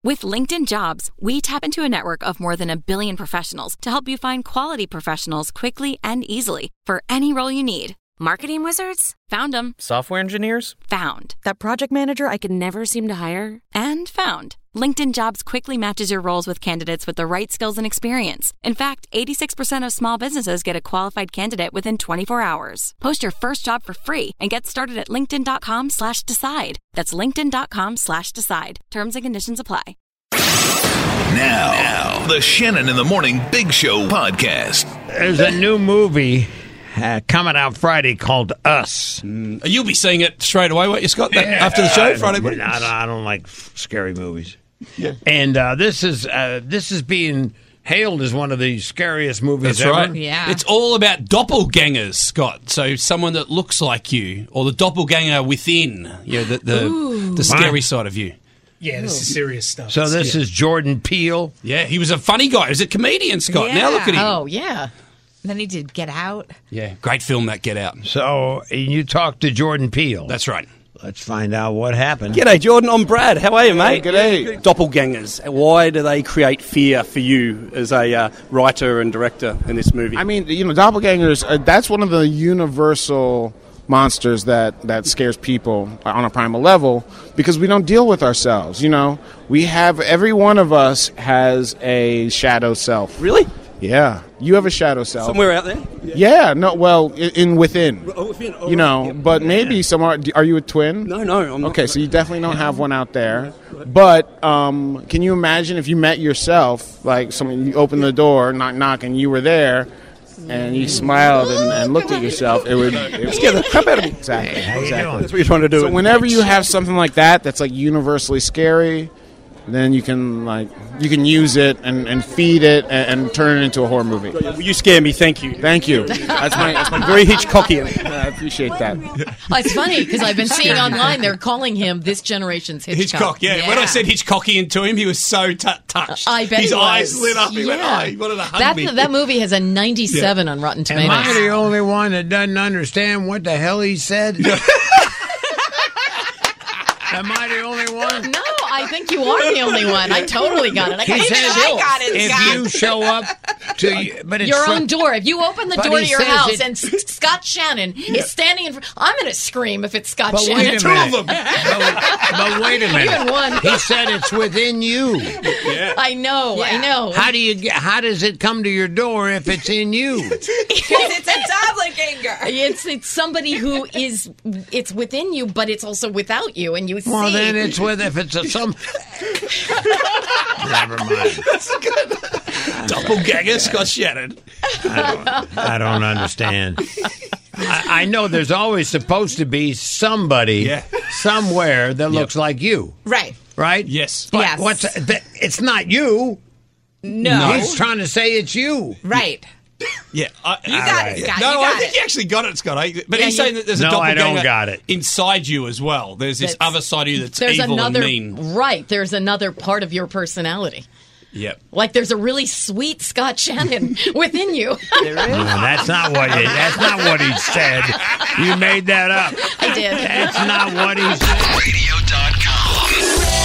With LinkedIn Jobs, we tap into a network of more than 1 billion professionals to help you find quality professionals quickly and easily for any role you need. Marketing wizards? Found them. Software engineers? Found. That project manager I could never seem to hire? And found. LinkedIn Jobs quickly matches your roles with candidates with the right skills and experience. In fact, 86% of small businesses get a qualified candidate within 24 hours. Post your first job for free and get started at linkedin.com/decide. That's linkedin.com/decide. Terms and conditions apply. Now, the Shannon in the Morning Big Show podcast. There's a new movie coming out Friday called Us. You'll be seeing it straight away, won't you, Scott? After the show, Friday morning? I don't like scary movies. Yeah. And this is being hailed as one of the scariest movies ever. That's right. Yeah. It's all about doppelgangers, Scott. So someone that looks like you, or the doppelganger within, the scary side of you. Yeah, this is serious stuff. So this is Jordan Peele. Yeah, he was a funny guy. He was a comedian, Scott. Yeah. Now look at him. Oh, yeah. And then he did Get Out. Yeah, great film, that Get Out. So you talked to Jordan Peele. That's right. Let's find out what happened. G'day, Jordan. I'm Brad. How are you, mate? G'day. Doppelgangers. Why do they create fear for you as a writer and director in this movie? I mean, doppelgangers, that's one of the universal monsters that scares people on a primal level because we don't deal with ourselves. Every one of us has a shadow self. Really? Yeah. You have a shadow self. Somewhere out there? Yeah. No, well, within. Oh, within. But maybe somewhere. Are you a twin? No, I'm not. Okay, so you definitely don't have one out there. But can you imagine if you met yourself, like you opened the door, knock, and you were there, and you smiled and looked at yourself, it would scare the crap out of me. Exactly. That's what you're trying to do. So whenever you have something like that's like universally scary, then you can use it and feed it and turn it into a horror movie. You scare me. Thank you. Thank you. That's my very Hitchcockian. I appreciate that. It's funny because I've been seeing online they're calling him this generation's Hitchcock. Yeah. When I said Hitchcockian to him, he was so touched. I bet his eyes lit up. He yeah. went, he wanted to hug me. That movie has a 97 on Rotten Tomatoes. Am I the only one that doesn't understand what the hell he said? Am I the only one? No, I think you are the only one. I totally got it. I got it. If you show up to but it's your own door, if you open the door to your house and Scott Shannon is standing in front, I'm going to scream if it's Scott Shannon. Two of them. But wait a minute. Even one. He said it's within you. Yeah. I know. How does it come to your door if it's in you? It's a doppelganger. It's somebody who is within you, but it's also without you, and you see. Well, then it's if it's some. Never mind. That's good. Doppelganger, Scott Shannon. I don't understand. I know there's always supposed to be somebody somewhere that looks like you. Right. Right? Yes. But it's not you. No. He's trying to say it's you. Right. Yeah, you got it, Scott. No, I think you actually got it, Scott. But he's saying that there's a doppelganger I don't got it. inside you as well. There's this other side of you that's evil and mean. Right, there's another part of your personality. Yep. Like there's a really sweet Scott Shannon within you. There is. No, that's not what he said. You made that up. I did. That's not what he said. Radio.com.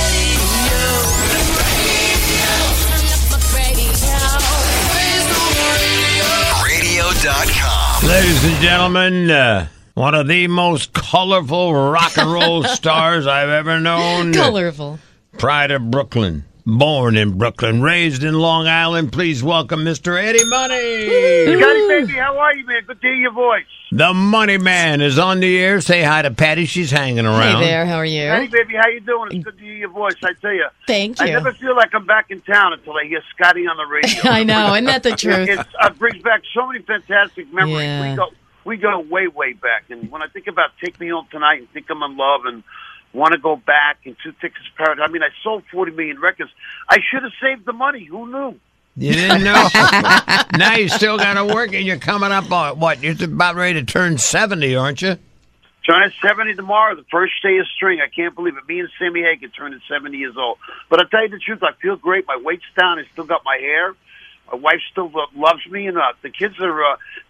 Radio.com. Ladies and gentlemen, one of the most colorful rock and roll stars I've ever known. Colorful. Pride of Brooklyn. Born in Brooklyn, raised in Long Island. Please welcome Mr. Eddie Money. Scotty, baby, how are you, man? Good to hear your voice. The Money Man is on the air. Say hi to Patty. She's hanging around. Hey there, how are you? Hey, baby, how you doing? It's good to hear your voice, I tell you. Thank you. I never feel like I'm back in town until I hear Scotty on the radio. I know, isn't that the truth? It brings back so many fantastic memories. Yeah. We go way, way back. And when I think about Take Me Home Tonight and Think I'm in Love and Want to Go Back and Two Tickets to Paradise, I mean, I sold 40 million records. I should have saved the money. Who knew? You didn't know? Now you still got to work, and you're coming up on, what, you're about ready to turn 70, aren't you? Turning 70 tomorrow, the first day of spring. I can't believe it. Me and Sammy Hagar turning 70 years old. But I'll tell you the truth, I feel great. My weight's down. I still got my hair. My wife still loves me, and the kids are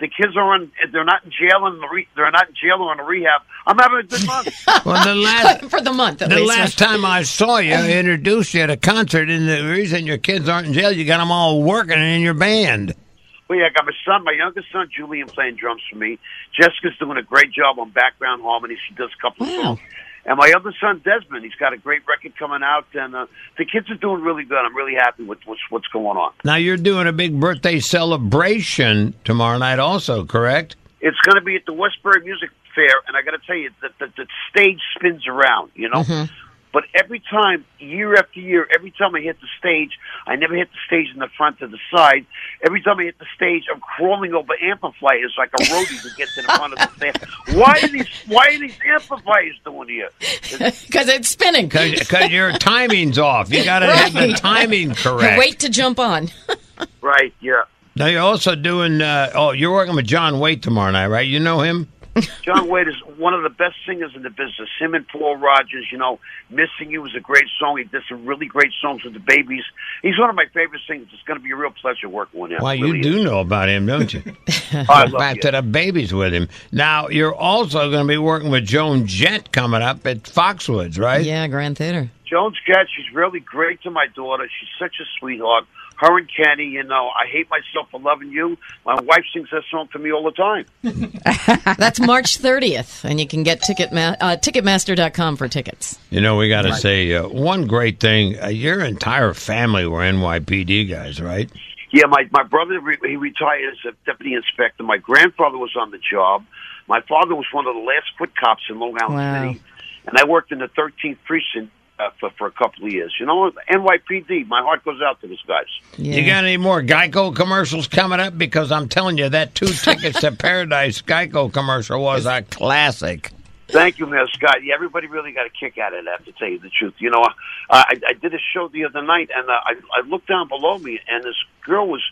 on. They're not in jail they're not in jail or in a rehab. I'm having a good month. Well, for the month. The last time I saw you, I introduced you at a concert, and the reason your kids aren't in jail, you got them all working in your band. Well, yeah, I got my youngest son, Julian, playing drums for me. Jessica's doing a great job on background harmony. She does a couple of songs. And my other son, Desmond, he's got a great record coming out, and the kids are doing really good. I'm really happy with what's going on. Now, you're doing a big birthday celebration tomorrow night also, correct? It's going to be at the Westbury Music Fair, and I got to tell you, the stage spins around, you know? Mm-hmm. But every time, year after year, every time I hit the stage, I never hit the stage in the front or the side. Every time I hit the stage, I'm crawling over amplifiers like a roadie to get to the front of the stage. Why are these amplifiers doing here? Because it's spinning. Because your timing's off. You got to have the timing correct. You wait to jump on. Right, yeah. Now, you're also doing, you're working with John Waite tomorrow night, right? You know him? John Waite is one of the best singers in the business. Him and Paul Rogers, you know, Missing You was a great song. He did some really great songs with the Babies. He's one of my favorite singers. It's going to be a real pleasure working with him. Well, you do know about him, don't you? I love back to the Babies with him. Now, you're also going to be working with Joan Jett coming up at Foxwoods, right? Yeah, Grand Theater. Joan Jett, she's really great to my daughter. She's such a sweetheart. Her and Kenny, you know, I Hate Myself for Loving You. My wife sings that song to me all the time. That's March 30th, and you can get Ticketmaster.com for tickets. You know, we got to say one great thing. Your entire family were NYPD guys, right? Yeah, my brother, he retired as a deputy inspector. My grandfather was on the job. My father was one of the last foot cops in Long Island City. And I worked in the 13th precinct for a couple of years. You know, NYPD, my heart goes out to those guys. Yeah. You got any more Geico commercials coming up? Because I'm telling you, that 2 Tickets to Paradise Geico commercial was a classic. Thank you, Mayor Scott. Yeah, everybody really got a kick out of that, to tell you the truth. You know, I did a show the other night, and I looked down below me, and this girl was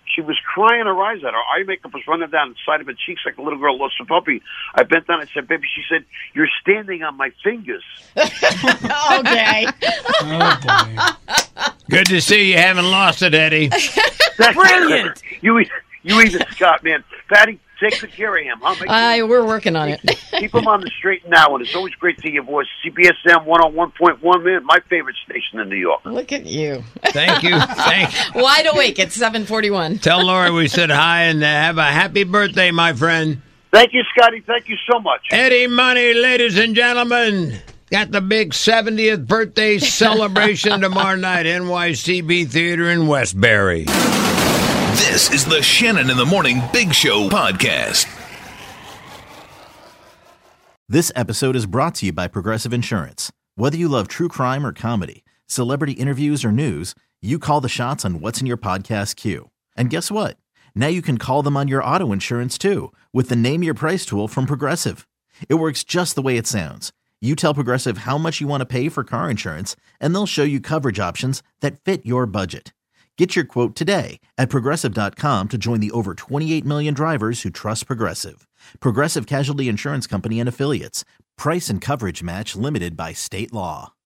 crying her eyes out. Her eye makeup was running down the side of her cheeks like a little girl lost a puppy. I bent down and said, "Baby," she said, "you're standing on my fingers." Okay. Oh, boy. Good to see you haven't lost it, Eddie. Brilliant. You even, Scott, man. Patty, take good care of him. We're working on it. Keep him on the straight and narrow, and it's always great to hear your voice. CBSM 101.1, man, my favorite station in New York. Look at you. Thank you. Wide awake at 7:41. Tell Lori we said hi and have a happy birthday, my friend. Thank you, Scotty. Thank you so much. Eddie Money, ladies and gentlemen. Got the big 70th birthday celebration tomorrow night, NYCB Theater in Westbury. This is the Shannon in the Morning Big Show podcast. This episode is brought to you by Progressive Insurance. Whether you love true crime or comedy, celebrity interviews or news, you call the shots on what's in your podcast queue. And guess what? Now you can call them on your auto insurance too with the Name Your Price tool from Progressive. It works just the way it sounds. You tell Progressive how much you want to pay for car insurance, and they'll show you coverage options that fit your budget. Get your quote today at Progressive.com to join the over 28 million drivers who trust Progressive. Progressive Casualty Insurance Company and Affiliates. Price and coverage match limited by state law.